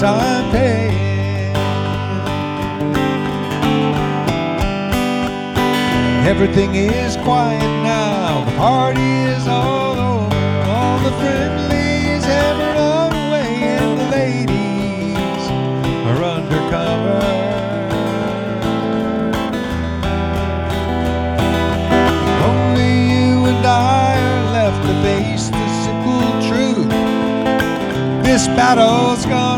I'm paying. Everything is quiet now, the party is all over. All the friendlies have run away and the ladies are undercover. Only you and I are left to face the simple truth. This battle's gone